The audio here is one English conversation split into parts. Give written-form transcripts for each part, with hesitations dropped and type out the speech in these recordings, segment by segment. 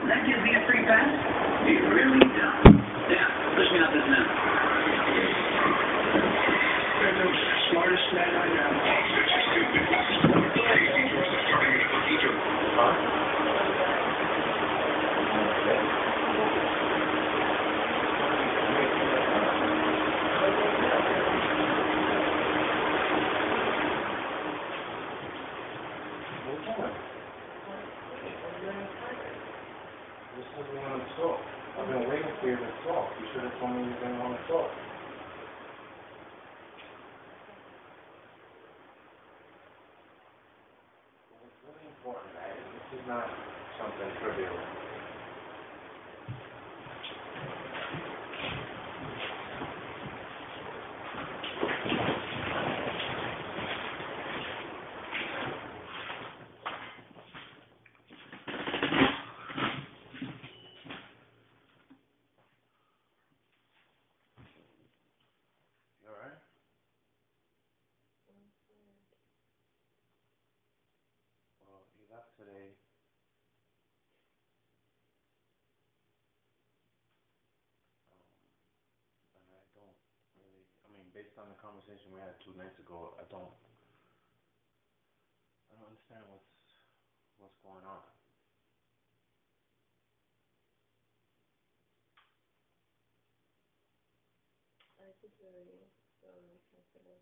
That gives me a free pass? It really does. Yeah, push me out this minute. You're the smartest man I know. This is the one to talk. I've been waiting for you to talk. You should have told me you didn't want to talk. It's really important, man. This is not something trivial. You alright? Well, you left today. And I don't really, based on the conversation we had 2 nights ago, I don't understand what's going on. I just really feel sensitive.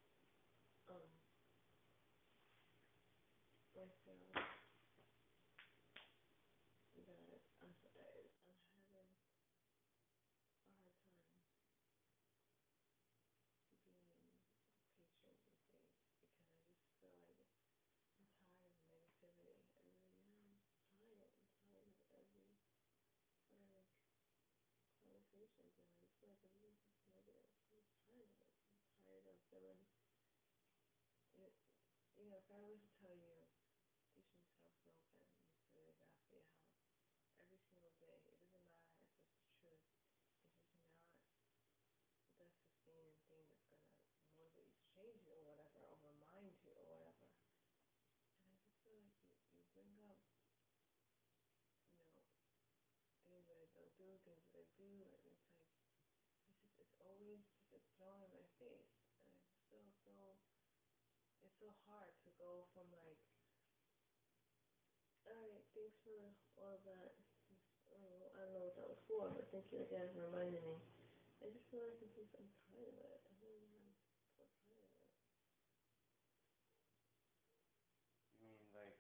Myself that I'm having a hard time being patient with things because I just feel like I'm tired of negativity. I really am. I'm tired. I'm tired of every like conversations and I just feel like everyone's just negative. I'm tired of it. I'm tired of feeling if I was to tell you teach yourself open, it's really bad for your health. Every single day. It doesn't matter if it's the truth. It's just not the sustaining thing that's gonna motivate you to change it or whatever, or remind you or whatever. And I just feel like you bring up, things that I don't do, things that I do, and it's like it's always just thrown in my face. And I just feel it's so hard to go from like, alright, thanks for all of that. I don't know what that was for, but thank you again for reminding me. I just feel like I'm tired of it. I really am so tired of it. You mean like,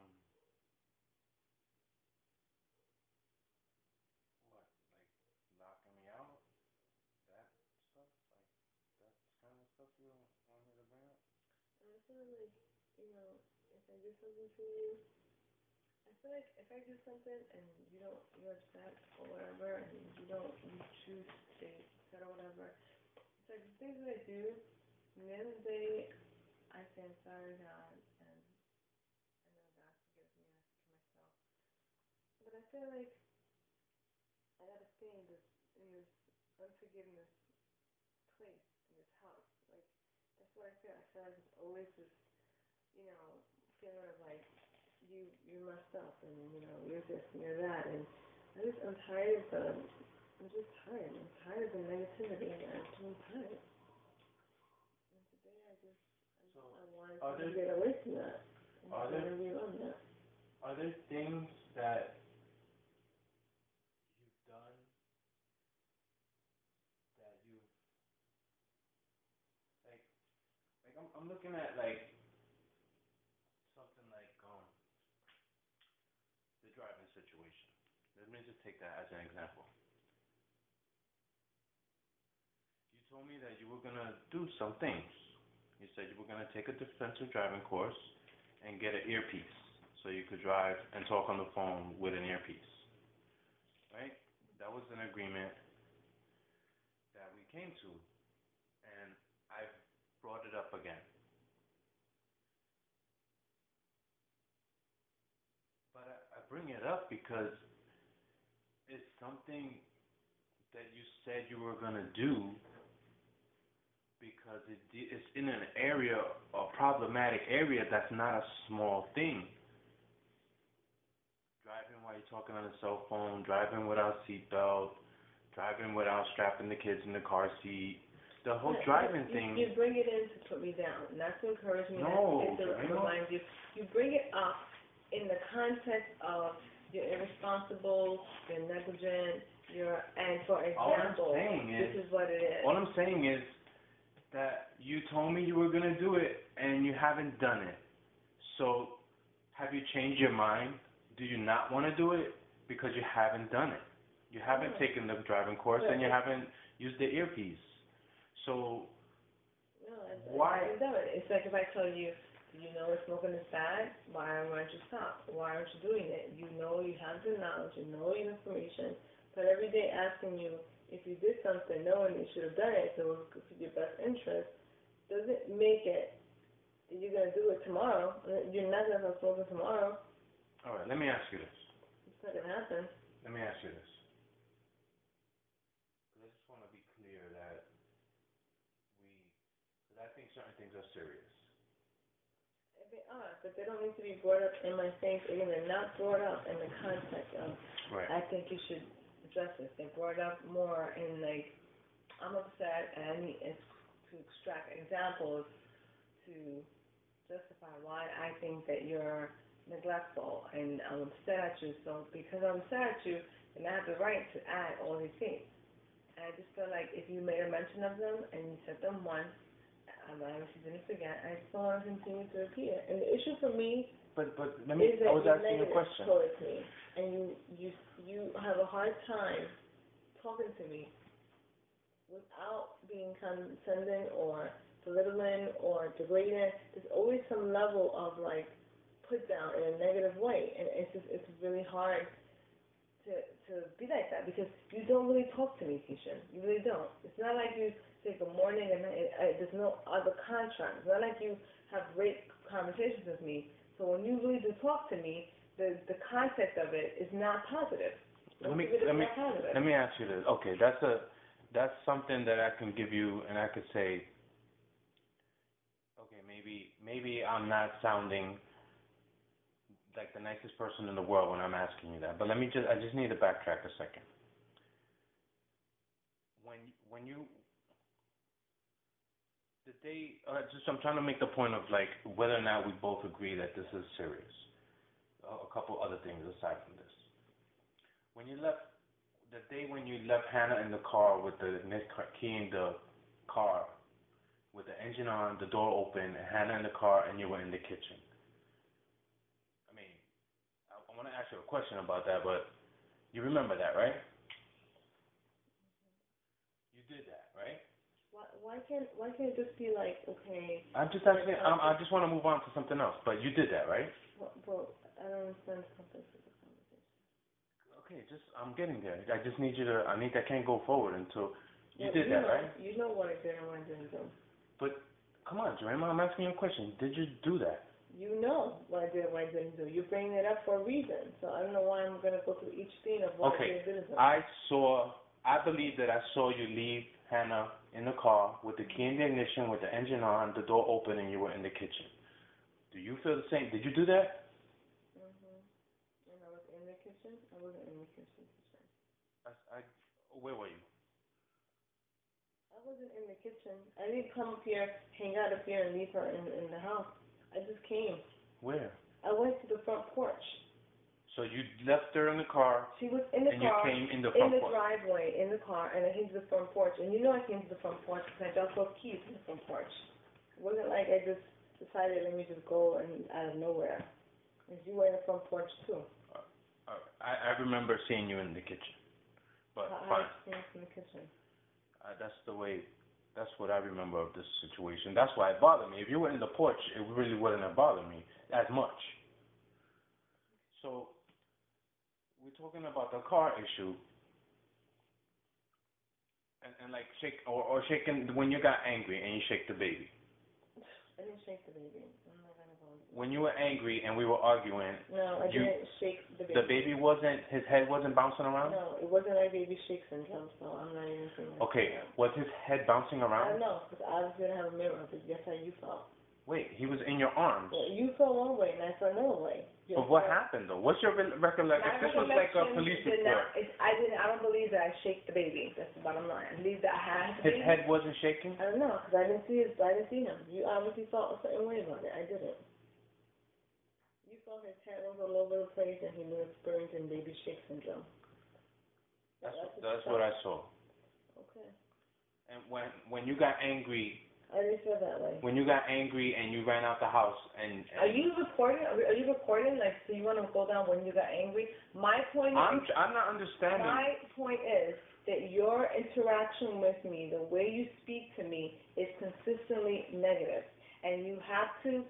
what? Like locking me out? That stuff? Like, that's kind of stuff you don't want me to bring up? And I feel like, if I do something to you, I feel like if I do something and you're upset or whatever, and you choose to stay upset or whatever, it's like the things that I do, at the end of the day, I say I'm sorry, God, and I know God forgives me, and I forgive myself. But I feel like I gotta stay in this unforgiveness place, in this house. Like, that's what I feel. I feel like it's always this, feeling of like, you messed up and you're this and you're that and I'm tired of I'm just tired. I'm tired of the negativity and I'm tired. And today I wanted to get away from that. Are there things that you've done that you like I'm looking at like something like the driving situation. Let me just take that as an example. You told me that you were gonna do some things. You said you were gonna take a defensive driving course and get an earpiece so you could drive and talk on the phone with an earpiece. Right? That was an agreement that we came to, and I've brought it up again. But I bring it up because it's something that you said you were gonna do because it's in an area, a problematic area that's not a small thing. Driving while you're talking on the cell phone, driving without seatbelt, driving without strapping the kids in the car seat. The whole driving thing. You bring it in to put me down, not to encourage me, No, not to remind you. You bring it up in the context of you're irresponsible, you're negligent, and for example, this is what it is. All I'm saying is that you told me you were going to do it, and you haven't done it. So, have you changed your mind? Do you not want to do it? Because you haven't done it. You haven't taken the driving course, and you haven't used the earpiece. So, why? I haven't done it. It's like if I tell you, you know smoking is bad, why aren't you stop? Why aren't you doing it? You know you have the knowledge, you know the information, but every day asking you if you did something knowing you should have done it, so it was for your best interest, doesn't make it that you're going to do it tomorrow. You're not going to start smoking tomorrow. All right, let me ask you this. It's not going to happen. Let me ask you this. I just want to be clear that because I think certain things are serious. They are, but they don't need to be brought up in my face. Again, they're not brought up in the context of, I think you should address this. They're brought up more in, like, I'm upset and I need to extract examples to justify why I think that you're neglectful and I'm upset at you. So because I'm upset at you, then I have the right to add all these things. And I just feel like if you made a mention of them and you said them once, I obviously didn't forget. I just don't want to continue to repeat it. And the issue for me But let me. I was asking a question. Towards me, and you have a hard time talking to me without being condescending or belittling or degrading. There's always some level of like put down in a negative way, and it's really hard to be like that because you don't really talk to me, Keisha. You really don't. It's not like you say good morning and there's no other contract. It's not like you have great conversations with me. So when you really do talk to me, the context of it is not positive. Let me ask you this. Okay, that's something that I can give you, and I could say, okay, maybe I'm not sounding like the nicest person in the world when I'm asking you that. But I just need to backtrack a second. I'm trying to make the point of like whether or not we both agree that this is serious. A couple other things aside from this. The day when you left Hannah in the car with the key in the car, with the engine on, the door open, and Hannah in the car, and you were in the kitchen. I want to ask you a question about that, but you remember that, right? You did that, right? Why can't it just be like, okay? I'm just asking. I just want to move on to something else, but you did that, right? Well, I don't understand the context of the conversation. Okay, I'm getting there. I just need you to. I can't go forward until you did that, right? You know what I did and what I didn't do. But come on, Jerema, I'm asking you a question. Did you do that? You know what I did and what I didn't do. You're bringing it up for a reason. So I don't know why I'm going to go through each thing of what I did and didn't do. I believe that I saw you leave Hannah in the car with the key in the ignition, with the engine on, the door open, and you were in the kitchen. Do you feel the same? Did you do that? And I was in the kitchen? I wasn't in the kitchen. Where were you? I wasn't in the kitchen. I didn't come up here, hang out up here, and leave her in the house. I just came. Where? I went to the front porch. So you left her in the car. She was in the car. And you came in the front porch. In the driveway, in the car, and I came to the front porch. And you know I came to the front porch because I dropped both keys in the front porch. It wasn't like I just decided let me just go and out of nowhere. Because you were in the front porch too. I remember seeing you in the kitchen. But fine. How did you see me in the kitchen? That's what I remember of this situation. That's why it bothered me. If you were in the porch, it really wouldn't have bothered me as much. So, we're talking about the car issue. And like shaking when you got angry and you shake the baby. I didn't shake the baby. I'm not gonna go. When you were angry and we were arguing. No, I didn't shake the baby. The baby his head wasn't bouncing around? No, it wasn't like baby shake syndrome, so I'm not even saying that. Okay, was his head bouncing around? I don't know, because I obviously didn't have a mirror, because guess how you felt. Wait, he was in your arms. Well, you felt one way and I felt another way. But what happened though? What's your recollection? If this was like a police report. I don't believe that I shake the baby. That's the bottom line. I believe that I had the His baby. head wasn't shaking? I don't know, because I didn't see him. You obviously felt a certain way about it. I didn't. You felt his head was all over the place and he was experiencing baby shake syndrome. That's what I saw. Okay. And when you got angry, I didn't feel that way. when you got angry and you ran out the house and Are you recording? Are you recording? Like, so you want to go down when you got angry? My point is. I'm not understanding. My point is that your interaction with me, the way you speak to me, is consistently negative, and you have to.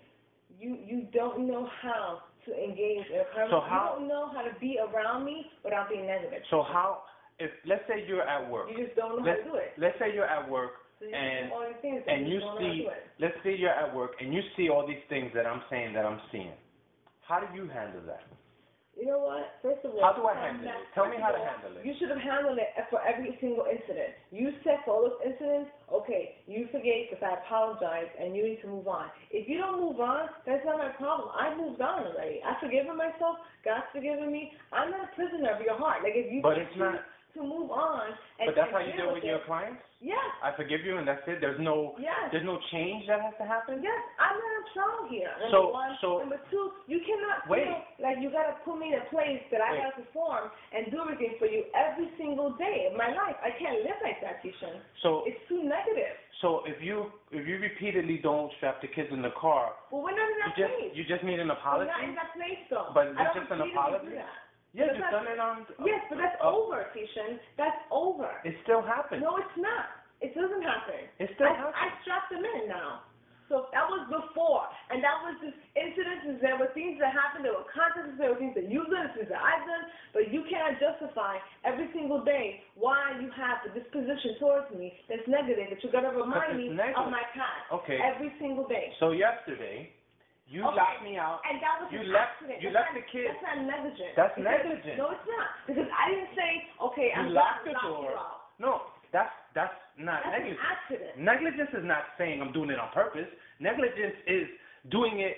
You don't know how to engage in a conversation. So how? You don't know how to be around me without being negative. So how? If let's say you're at work. You just don't know how to do it. Let's say you're at work. So you And do all these things and you don't know how to see, do it. let's say you're at work and you see all these things that I'm saying that I'm seeing. How do you handle that? You know what? First of all, How do I handle it? Tell me how to handle it. You should have handled it for every single incident. You said for all those incidents, okay, you forgave because I apologize and you need to move on. If you don't move on, that's not my problem. I moved on already. I've forgiven myself. God's forgiven me. I'm not a prisoner of your heart. Like if you But it's not. To move on. And But that's how and you deal with your it. clients? Yes. I forgive you and that's it? There's no Yes. there's no change that has to happen? Yes, I'm not a child here. Number So- one. so- Number two, you cannot Wait. feel like you gotta put me in a place that I Wait. gotta perform and do everything for you every single day of my life. I can't live like that, Tishan. So It's too negative. so if you repeatedly don't strap the kids in the car, Well, we're not in that place. you just need an We're apology? not in that place, though. But it's I don't just an repeatedly apology? do that. Yeah, But you've done it on Yes, but that's over, Tishan. That's over. It still happens. No, it's not. It doesn't happen. It still I happens. strapped them in now. So that was before, and that was just incidences. There were things that happened. There were contexts. There were things that you've done, things that I've done. But you cannot justify every single day why you have the disposition towards me that's negative. That you're gonna remind me of my past. Okay. Every single day. So yesterday, you Okay. locked me out. And that was You an left- accident. you That's left not- the kids. That's not negligent. That's Because- negligent. No, it's not. Because I didn't say, okay, I'm You gonna locked the lock door. you out. No, that's not That's negligence. an accident. Negligence is not saying I'm doing it on purpose. Negligence is doing it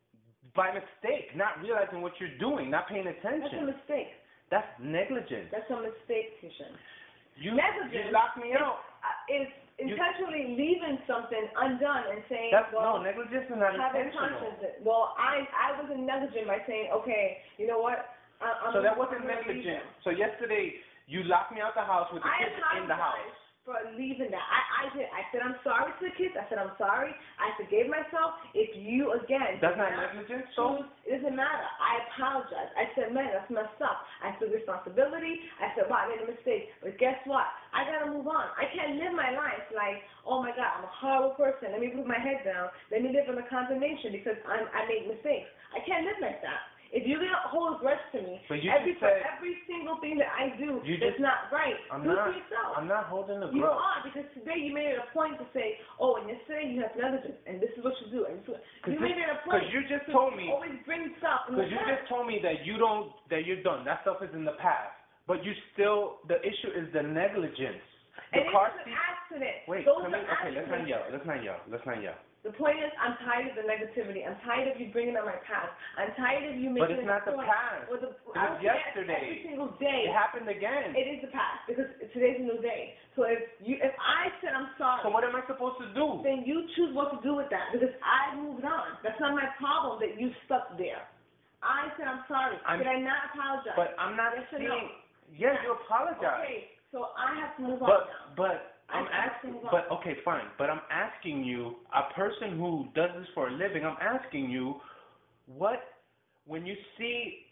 by mistake, not realizing what you're doing, not paying That's a attention. mistake. That's negligence. That's a mistake, Tishan. You Negligence locked me out. Is intentionally leaving something undone and saying, That's well, no negligence is not have a intentional. conscience. Well, I wasn't negligent by saying, okay, you know what? I'm So that I'm wasn't gonna leave negligent. them. So yesterday you locked me out the house with the I kids in the house. apologize for leaving that. I did. I said I'm sorry to the kids. I said I'm sorry. I forgave myself. If you again, That's did not negligence, so? choose, it doesn't matter. I apologize. I said, man, that's messed up. I took responsibility. I said, wow, I made a mistake. But guess what? I gotta move on. I can't live my life like, oh my God, I'm a horrible person. Let me put my head down. Let me live in the condemnation because I make mistakes. I can't live like that. If you're gonna hold a grudge to me, But you every just said- every single thing that I do You that's just- not right, I'm do it not. to yourself. I'm not holding a You grudge. are, because today you made it a point to say, oh, and yesterday you have negligence, and this is what you do. And you made it a point. Because you just to told me. always bring stuff in the Because you past. just told me that you're done. That stuff is in the past. But you still, the issue is the negligence. The And car it's an seat. accident. Wait, Those come are in. Okay, let's not accidents. yell. Let's not yell. The point is, I'm tired of the negativity. I'm tired of you bringing up my past. I'm tired of you making But it's not the point. past. Well, It I was don't care. yesterday. Every single day. It happened again. It is the past because today's a new day. So if I said I'm sorry, So what am I supposed to do? then you choose what to do with that because I moved on. That's not my problem that you stuck there. I said I'm sorry. Did I not apologize? But I'm not Yes or seeing. no? Yes, you apologize. Okay, so I have to move on But now. but I'm I have to asking. move on. But okay, fine. But I'm asking you, a person who does this for a living, I'm asking you, what when you see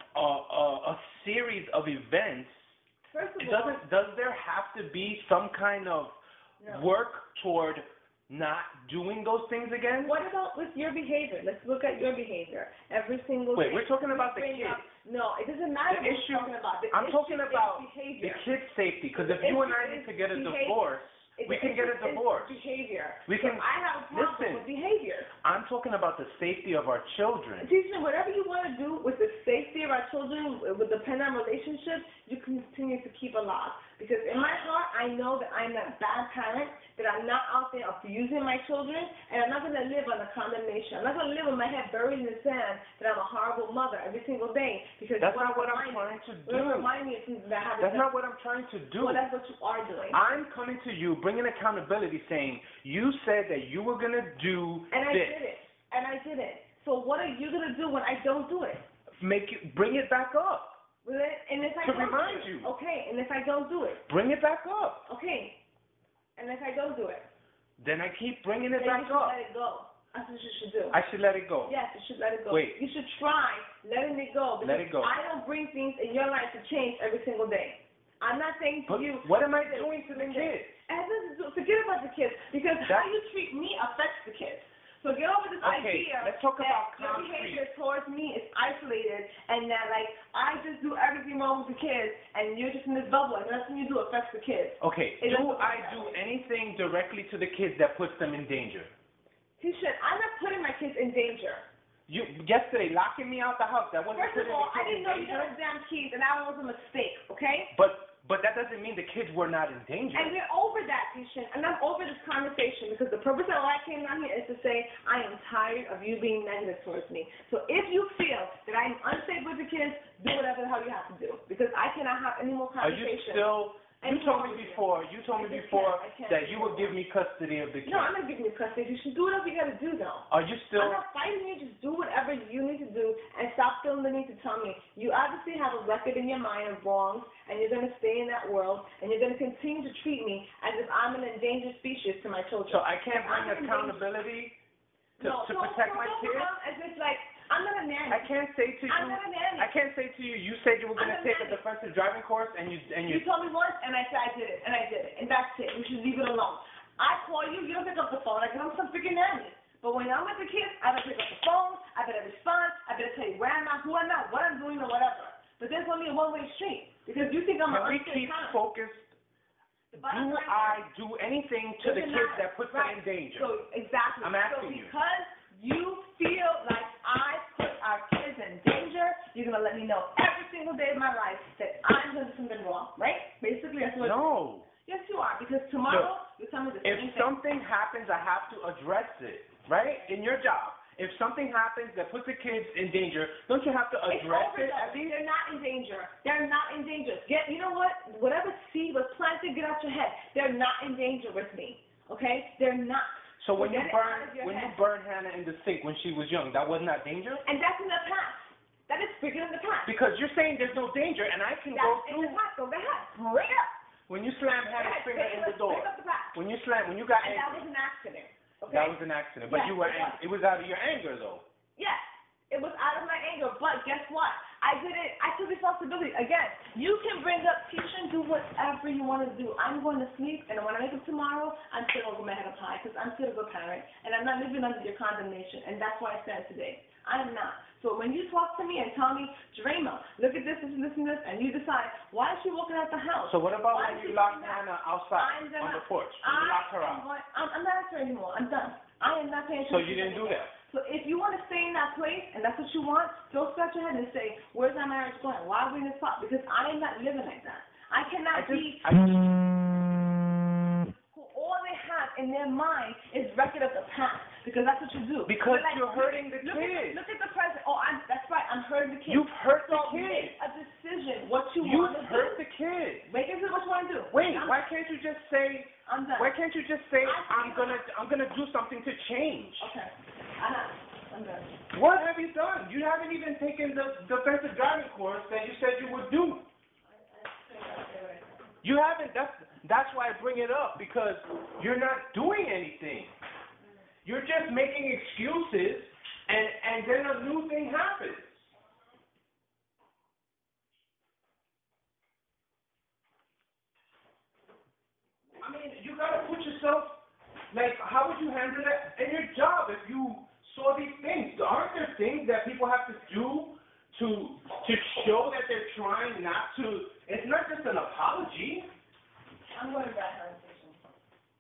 a series of events, First of all, does there have to be some kind of no. work toward not doing those things again? What about with your behavior? Let's look at your behavior every single Wait, day. we're talking about the Bring kids. up- No, it doesn't matter The what issue- you're talking about. The I'm issue talking is about behavior. the kids' safety. Because if The you and issue I need is to get a behavior. divorce, We can get a divorce. Behavior. We can. So I have a problem Listen. with behavior. I'm talking about the safety of our children. Teaching whatever you want to do with the safety of our children, with the dependent relationships, you continue to keep alive. Because in my heart, I know that I'm that bad parent, that I'm not out there abusing my children, and I'm not going to live under condemnation. I'm not going to live with my head buried in the sand that I'm a horrible mother every single day. Because That's not what I'm trying to do. Remind me of things that haven't That's not what I'm trying to do. Well, that's what you are doing. I'm coming to you, bringing accountability, saying, you said that you were going to do and I this. did it. And I did it. So what are you going to do when I don't do it? Bring it back up. And if I To don't remind do it, you. okay, and if I don't do it, Bring it back up. okay, and if I don't do it, Then I keep bringing it then back you should up. let it go. That's what you should do. I should let it go. Yes, you should let it go. Wait. You should try letting it go. Let it go. I don't bring things in your life to change every single day. I'm not saying to But you. what am I doing to the kids? And forget about the kids, because how you treat me affects the kids. So get over this Okay, idea let's talk that about your concrete. behavior towards me is isolated, and that like I just do everything wrong with the kids, and you're just in this bubble, and nothing you do affects the kids. Okay, It do doesn't I work that do way. anything directly to the kids that puts them in danger? Tisha, I'm not putting my kids in danger. You yesterday locking me out the house, that wasn't First of putting all, the I kids didn't in know you danger? had damn keys, and that was a mistake, okay? But that doesn't mean the kids were not in danger. And we're over that, Tisha, and I'm over this conversation, because the purpose of why I came down here is to say I am tired of you being negative towards me. So if you feel that I'm unsafe with the kids, do whatever the hell you have to do, because I cannot have any more Are you conversation. still? You told me before I can't that you would give me custody of the kids. No, I'm not giving you custody. You should do whatever you got to do, though. Are you still? I'm not fighting you. Just do whatever you need to do and stop feeling the need to tell me. You obviously have a record in your mind of wrongs, and you're going to stay in that world, and you're going to continue to treat me as if I'm an endangered species to my children. So I can't bring accountability to protect my kids? As if, like, I'm not a nanny. I can't say to you. I'm not a nanny. I can't say to you. You said you were going to I'm a take a nanny. defensive driving course, and you. You told me once, and I said I did it, and I did it, and that's it. We should leave it alone. I call you don't pick up the phone. I give them some freaking nanny. But when I'm with the kids, I better pick up the phone. I better respond. I better tell you where I'm at, who I'm at, what I'm doing, or whatever. But there's only a one-way street, because you think I'm Can an we unsafe keep parent. focused? The Do bottom line I do anything to the doesn't kids matter. that puts Right. them in danger? So exactly. I'm asking so you. Because you feel like I put our kids in danger, you're gonna let me know every single day of my life that I'm doing something wrong, right? Basically, that's what. No. Yes, you are. Because tomorrow you tell me the If same thing. something happens, I have to address it, right? In your job. If something happens that puts the kids in danger, don't you have to It's address over, it though. at least? They're not in danger. They're not in danger. You know what? Whatever seed was planted, get out your head. They're not in danger with me. Okay? They're not. So when you Get it out of your head. burn Hannah in the sink when she was young, that was not danger? And that's in the past. That is freaking in the past. Because you're saying there's no danger, and I can go That's in through. the past. So go ahead. Bring it up. When you slam Hannah's Go finger ahead. in the door, Bring up the past. when you got And that angry, was an accident. Okay? that was an accident. But Yes, you were it was. angry. It was out of your anger, though. Yes, it was out of my anger, but guess what? I did it. I took responsibility. Again, you can bring up teach and do whatever you want to do. I'm going to sleep, and when I wake up tomorrow, I'm still over my head up high because I'm still a good parent, and I'm not living under your condemnation, and that's why I stand today. I am not. So when you talk to me and tell me, Drema, look at this, this, and this, and this, and you decide, why is she walking out the house? So what about Why when is she you lock doing that? Hannah outside I'm gonna- on the porch? When you lock her out. I'm not answering anymore. I'm done. I am not paying So attention. you didn't do anymore. that? So if you want to stay in that place and that's what you want, go scratch your head and say, where's our marriage going? Why are we in this spot? Because I am not living like that. I cannot be who all they have in their mind is record of the past. Because that's what you do. Because You're like, you're hurting the look kids. Look at the present. Oh, that's right. I'm hurting the kids. You've hurt the So kids. make a decision what you You've want to hurt do. the kids. Make a decision what you want to do. Wait, I'm why can't you just say? I'm done. Why can't you just say I'm gonna do something to change? Okay. I'm done. What have you done? You haven't even taken the defensive driving course that you said you would do. You haven't. That's why I bring it up, because you're not doing anything. You're just making excuses, and then a new thing happens. I mean, you gotta put yourself, like, how would you handle that in your job if you saw these things? Aren't there things that people have to do to show that they're trying not to? It's not just an apology. I'm going to that conversation.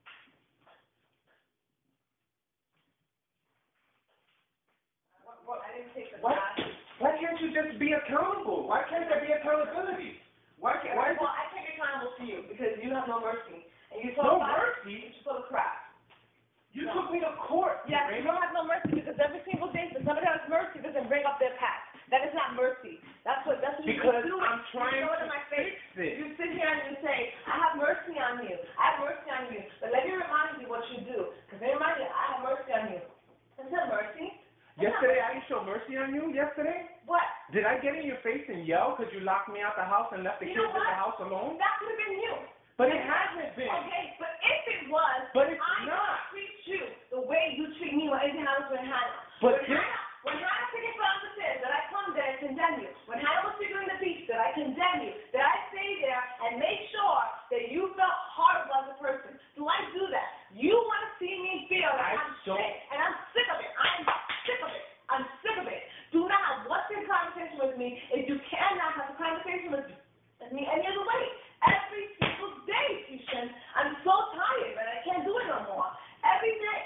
you just be accountable? Why can't there be accountability? Why can't? Why? Well, I can't be accountable to you because you have no mercy. And you No told mercy. You're full of crap. You took me to court. Yes, you don't have no mercy because every single day that somebody has mercy doesn't bring up their past. That is not mercy. That's what Because you do. I'm trying you to in my fix face. it. You sit here and you say, I have mercy on you. I have mercy on you. But let me remind you what you do. Because they remind you, I have mercy on you. That's not mercy. Yesterday, I didn't show mercy on you. Yesterday, What? did I get in your face and yell because you locked me out the house and left the You know kids in the what? house alone? That could have been you. But it hasn't been. Okay, but if it was, But it's I not. treat you the way you treat me when anything happens with Hannah. But When Hannah took it from the stairs, that I come there and condemn you. When Hannah was figuring the beach, that I condemn you. That I stay there and make sure that you felt horrible as a person. Do I do that? You want to see me feel like I'm don't. sick, and I'm sick of it. I'm sick of it. I'm sick of it. Do not have what's in conversation with me if you cannot have a conversation with me any other way. Every single day, Keishan. I'm so tired, but I can't do it no more. Every day.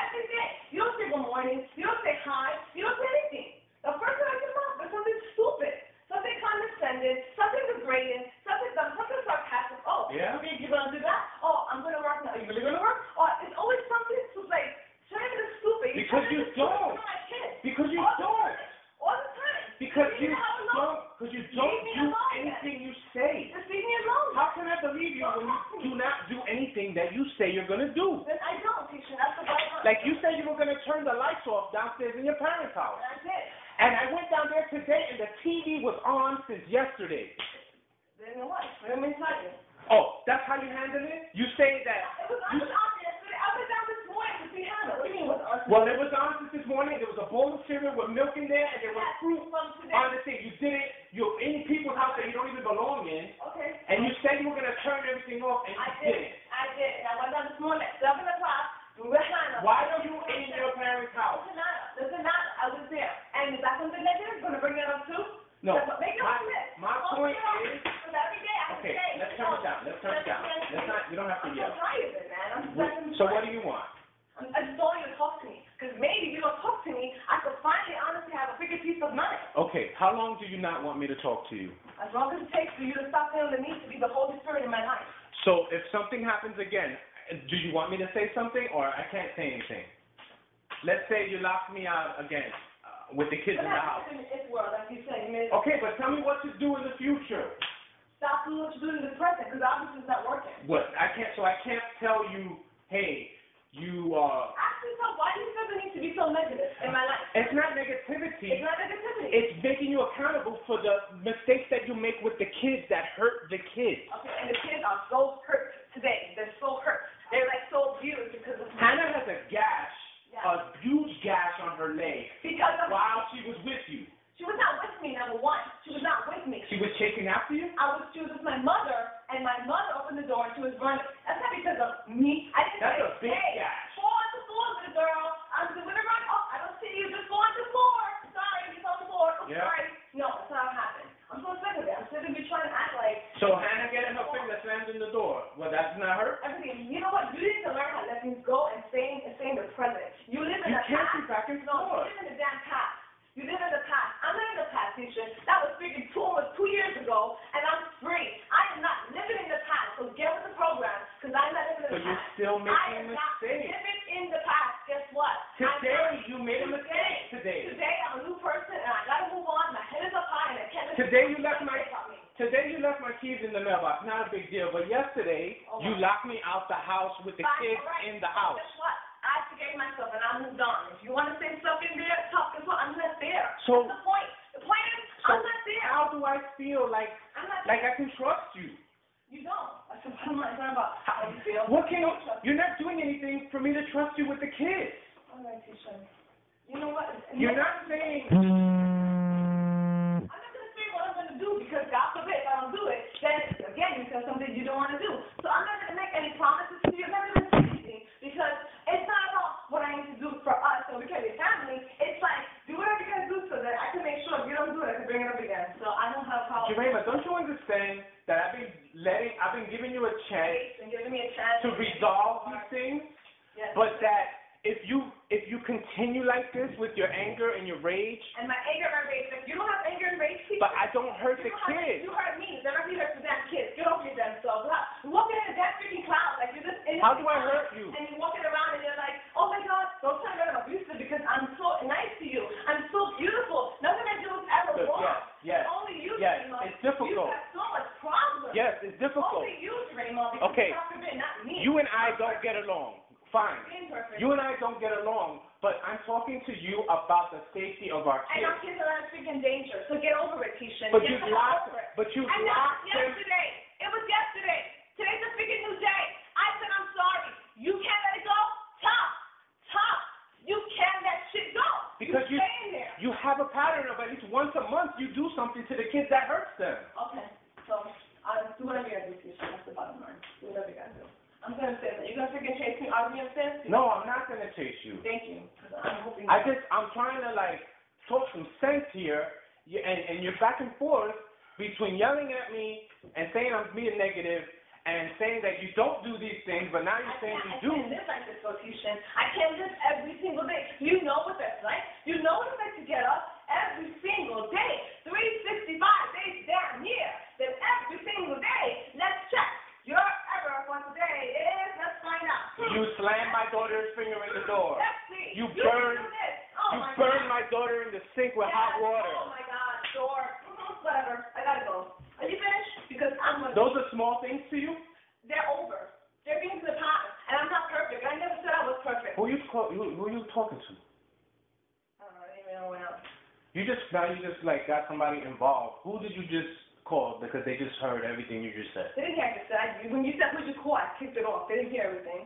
You don't say good morning. You don't say hi. You don't say anything. The first time I get off is something stupid, something condescending, something degrading, something sarcastic. Oh, Yeah? you're going to do that? Oh, I'm going to work now. Are you really going to work? Oh, it's always something to like, trying to be stupid. Because you don't. Because you don't. All the time. Because you Leave me alone. don't. Because you Leave don't me do alone, anything you say. Just leave me alone. How can I believe you when you do not do anything that you say you're gonna do? Then I don't, Keisha. That's the bottom line. Like you said you were gonna turn the lights off downstairs in your parents' house. And I did. And I went down there today and the TV was on since yesterday. Then what? Let me tell you. Oh, that's how you handle it? You say that. It was on yesterday. I went down this morning to see Hannah. What do you mean it was on? Well, it was on since this morning. There was a bowl of cereal with milk in there and there was fruit from today. on the thing. You did it. You're in people's house that you don't even belong in. Okay. And you said you were gonna turn everything off and you I didn't. did. And I went down this morning at 7 o'clock. We were Hannah. Why are you in your parents' house? Doesn't matter. I was there. And is that something negative? Going to bring that up too? No. Make it up list. My point is. Because every day I Okay, say. let's turn it down. Let's turn it down. Let's not. You don't have to I'm so yell. tired of it, man. So what do you want? I just don't want you to talk to me. Because maybe if you don't talk to me, I could finally honestly have a bigger peace of mind. Okay, how long do you not want me to talk to you? As long as it takes for you to stop feeling the need to be the Holy Spirit in my life. So if something happens again, do you want me to say something or I can't say anything? Let's say you lock me out again with the kids in the house. In this world, like you said, Okay, but tell me what to do in the future. Stop doing what you're doing in the present, because obviously it's not working. What? I can't tell you, hey, you Ask yourself, why do you feel the need to be so negative in my life? It's not negativity. It's not negativity. It's making you accountable for the mistakes that you make with the kids that hurt the kids. Okay, and the kids are so hurt today. They're so hurt. They're like so abused because of Hannah has a gash, Yeah. a huge gash on her leg because of while she was with you. She was not with me, number one. She was not with me. She was chasing after you? She was with my mother, and my mother opened the door and she was running. That's not because of me. I didn't That's say, a big hey, gash. go on the floor, little girl. I'm going to run. Oh, I don't see you. Just go on the floor. Sorry, you're on the floor. Oh, Yeah. sorry. No, that's not what happened. I'm so sick of it. I'm sick of you trying to act like. So Hannah getting her finger slammed in the door. Well, that's not her? Everything. You know what? You need to learn how to let things go and stay in the present. You live in You the can't past. be back and No, forth. you live in the damn past. You live in the past. I'm not in the past, Tisha. That was freaking almost 2 years ago, and I'm free. I am not living in the past, so get with the program, because I'm not living in the But past. you're still I making am not mistakes. living in the past. Guess what? Today, you made a mistake today. Today, I'm a new person, and I got to move on. My head is up high, and I can't Today you left my keys in the mailbox. Not a big deal. But yesterday, you locked me out the house with the kids in the house. Guess what? I forgave myself and I moved on. If you want to say stuff in there, talk as well. I'm not there. So- that's the point. The point is, I'm not there. How do I feel like I'm not I there. can trust you? You don't. That's the bottom line. It's not about how you feel. What can you? Don't trust me. You're not doing anything for me to trust you with the kids. All right, Tisha. You know what? You're not saying. I'm not going to say what I'm going to do because God forbid if I don't do it, then again you said something you don't want to do. So I'm not going to make any promises to you. I'm not going to say anything because it's not about what I need to do for us so we can be family. It's like do whatever you can do so that I can make sure if you don't do it, I can bring it up again. So I don't have a problem. Jerema, don't you understand that I've been giving you a chance And giving me a chance to resolve these things, Yes. but that if you continue like this with your anger and your rage, And my anger and my rage, if you don't have anger and But I don't hurt the kids. You hurt me. Then you hurt the damn kids. Get over your damn self. You're walking in a damn freaking cloud. Like, you're just in How do I hurt you? And you're walking around and you're like, oh my God, don't tell me I'm abusive because I'm so nice to you. I'm so beautiful. Nothing I do is ever Look, wrong. yes, Only you, yes, Draymond. it's difficult. You got so much problems. Yes, it's difficult. Only you, Draymond. Because Okay. God forbid, not me. You and I don't get along. Fine. Imperfect. You and I don't get along, but I'm talking to you about the safety of our And kids. our kids are in freaking danger. So get over it, Keisha. But Get you the locked. hell over it. But you And that locked was them. yesterday. It was yesterday. Today's a freaking new day. I said I'm sorry. You can't let it go. Tough. You can't let shit go. Because you stay in there. you have a pattern of at least once a month you do something to the kids that hurts them. Okay. So do whatever you gotta do, Keisha. That's the bottom line. Do whatever you gotta do. I'm gonna say that. You're gonna freaking chase me out of your fence? No, I'm not gonna chase you. Thank you. 'Cause I'm hoping. I'm trying to like talk some sense here, and you're back and forth between yelling at me and saying I'm being negative and saying that you don't do these things, but now you're saying you do. I can't live like this, Keisha. I can't live every single day. You know what that's like. You know what it's like to get up every single day, 365 days damn year. Then every single day, let's check. Your error for today is, let's find out. You slammed my daughter's finger in the door. Let's see. You do burned. this. Oh You my burned God. my daughter in the sink with Yes. hot water. Oh my God, sure. Whatever. I gotta go. Are you finished? Because I'm gonna. Those are small things to you? They're over. They're being to the past. And I'm not perfect. I never said I was perfect. Who are you talking to? I didn't even know when else. You just like got somebody involved. Who did you just call because they just heard everything you just said? They didn't hear what I said. When you said who'd you call, I kicked it off. They didn't hear everything.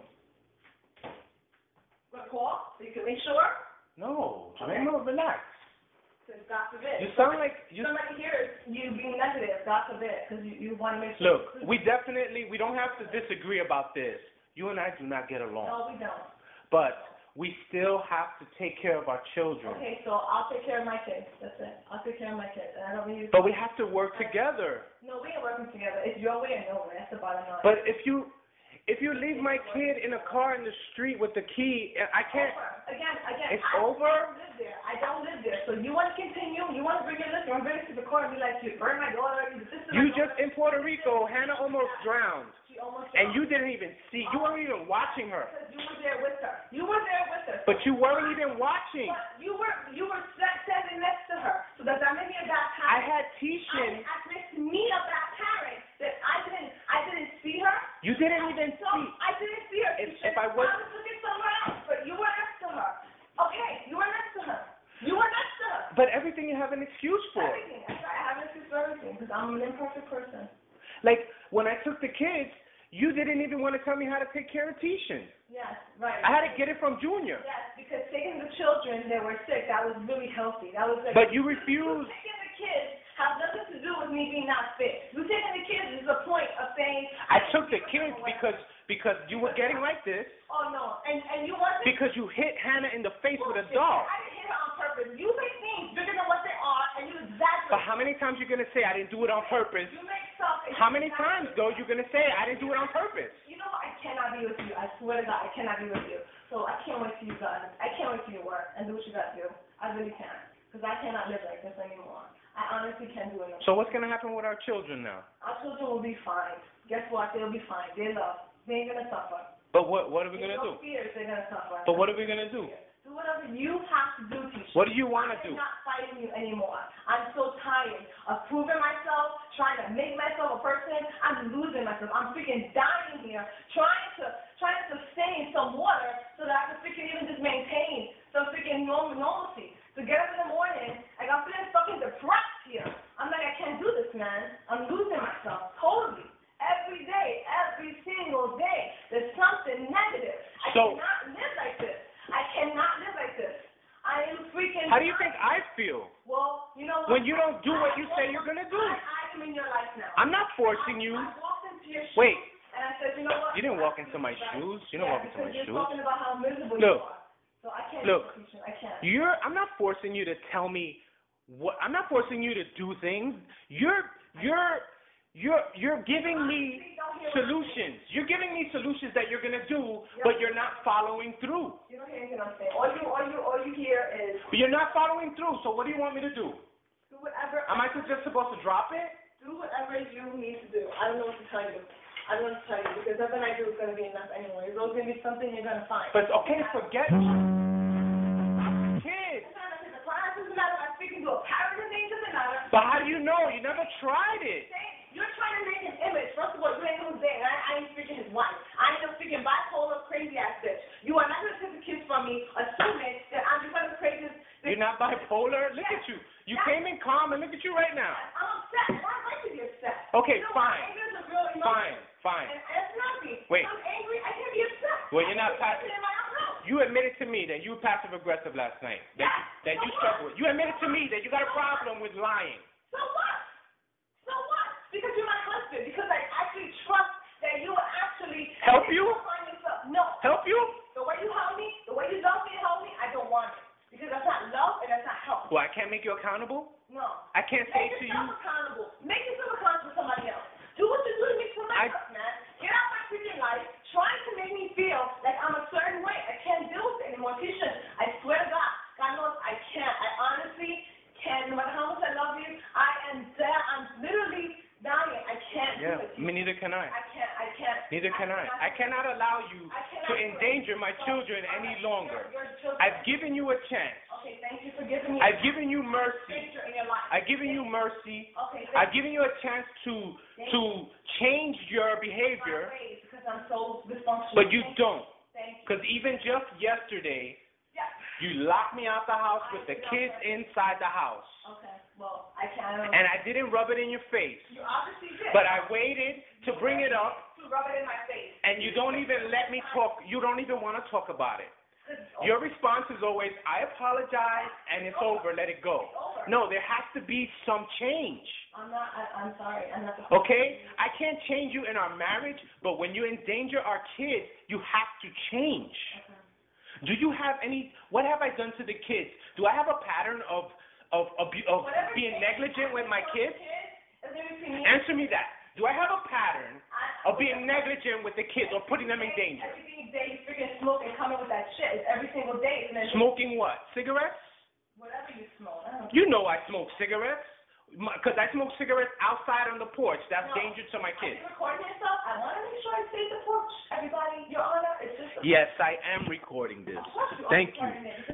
Want to call so you can make sure? No, Okay. Jamaica, relax. Because God forbid. You sound like you. Somebody hears you being negative, God forbid, because you want to make sure. Look, we don't have to disagree about this. You and I do not get along, No, we don't. but we still have to take care of our children. Okay, so I'll take care of my kids. That's it. I'll take care of my kids. And I don't need. But we have to work together. No, we ain't working together. It's your way or no way. That's the bottom line. But if you leave my kid in a car in the street with the key, I can't. Again. It's I over? don't live there. I don't live there. So you want to continue? You want to bring your list? You want to bring it to the court and be like, you burned my daughter, you did this to my You just daughter. in Puerto Rico, Hannah almost drowned, She almost and drowned. you didn't even see. You weren't even watching her. Because you were there with her. You were there with her. But you weren't even watching. But you were standing next to her. So does that make me a bad parent? I had Tishan. I makes me a bad parent that I didn't see her. You didn't even So see. I didn't see her. If I was. I was looking somewhere else, but you were next to her. Okay, you were next to her. You were next to her. But everything you have an excuse for. Everything. That's why I have an excuse for everything, because I'm an imperfect person. Like when I took the kids, you didn't even want to tell me how to take care of Tishan. Yes, right. I had to get it from Junior. Yes, because taking the children that were sick, that was really healthy. That was like. But you refused. Taking the kids has nothing to do with me being not fit. You taking the kids is the point of saying. I took the kids because you were getting like this. Oh no, and you want. Because you hit Hannah in the face with a dog. I didn't hit her on purpose. You make things bigger than what they are, and you exaggerate. But how many times you gonna say I didn't do it on purpose? You make stuff. How many times though you gonna say I didn't do it on purpose? You know what? I cannot be with you. I swear to God, I cannot be with you. So I can't wait till you guys. I can't wait till you work and do what you gotta do. I really can't, because I cannot live like this anymore. I honestly can't do it anymore. So what's gonna happen with our children now? Our children will be fine. Guess what? They'll be fine. They love. They ain't gonna suffer. But what are we gonna do? Fears, they're gonna suffer. But what are we gonna do? Do whatever you have to do, Tisha. What do you wanna do? I'm not fighting you anymore. I'm so tired of proving myself, trying to make myself a person. I'm losing myself. I'm freaking dying here, trying to sustain some water so that I can freaking even just maintain some freaking normalcy. To get up in the morning, like I'm feeling fucking depressed here. I'm like, I can't do this, man. I'm losing myself totally. Every day, every single day, there's something negative. I cannot live like this. I cannot live like this. I am freaking. How do you think I feel? Well, you know what? When you don't do what you say you're gonna do. I am in your life now. I'm not forcing you. I walked into your shoes. Wait. And I said, you know what? You didn't walk into my shoes. You didn't walk into my you're shoes. talking about how miserable Look. you are. So I can't. Look. I can't. I'm not forcing you to tell me what. I'm not forcing you to do things. You're giving me solutions. You're giving me solutions that you're gonna do, but you're not following through. You don't hear anything I'm saying. All you hear is. But you're not following through. So what do you want me to do? Do Do whatever. Am I just supposed to drop it? Do whatever you need to do. I don't know what to tell you. I don't know what to tell you because nothing I do is going to be enough anyway. There's always going to be something you're going to find. But it's okay to forget. Kids. It's not like it's a class. It doesn't matter if I'm speaking to a parent or anything. It doesn't matter. But how do you know? You never tried it. You're trying to make an image. First of all, you ain't no day. I ain't speaking his wife. I ain't no freaking bipolar, crazy ass bitch. You are not going to take the kids from me, assuming that I'm just going to create this. You're not bipolar? Look at you. You came in calm, and look at you right now. I'm upset. And I like to be upset. Okay, you know, fine. Anger is a real emotion. Fine. And it's not me. Wait. I'm angry. I can be upset. Well, you're not passive. In my own house. You admitted to me that you were passive aggressive last night. That you struggled with. You admitted to me that you got a problem with lying. So what? So what? Because you're my husband. Because I actually trust that you will actually Help you? Find yourself. No. Help you? The way you help me, the way you love me and help me, I don't want it. Because that's not love and that's not help. Well, I can't make you accountable? No. I can't say to you. Make yourself accountable. Make yourself accountable to somebody else. Do what you do to me for myself, man. Get out my freaking life trying to make me feel like I'm a certain way. I can't deal with it anymore. Keisha, I swear to God, God knows I can't. I honestly can't. No matter how much I love you, I am there. I'm literally dying. I can't do it. Me neither can I. I can't. Neither can I. I cannot allow you to endanger my children any longer. I've given you a chance. Okay, thank you for giving me. I've given you mercy. In your life. I've given you mercy. Okay, I've given you a chance to change your behavior, because I'm so dysfunctional. but you don't. Thank you. Because even just yesterday, you locked me out the house with the kids inside the house. Okay, well, I can't. And I didn't rub it in your face. You obviously did. But I waited to bring it up. To rub it in my face. And you don't even let me talk. You don't even want to talk about it. Your response is always, I apologize, and it's over. Let it go. No, there has to be some change. I'm sorry. I'm not. Okay? I can't change you in our marriage, but when you endanger our kids, you have to change. Okay. Do you have what have I done to the kids? Do I have a pattern of being negligent with my kids? Answer me that. Do I have a pattern of being negligent with the kids or putting them in danger? Every day you freaking smoke and coming with that shit. It's every single day. And then Smoking what? Cigarettes? Whatever you smoke. You know I smoke cigarettes. Because I smoke cigarettes outside on the porch. That's danger to my kids. Are you recording yourself? I want to make sure I stay the porch. Everybody, Your Honor, it's just... Yes, I am recording this. Thank you.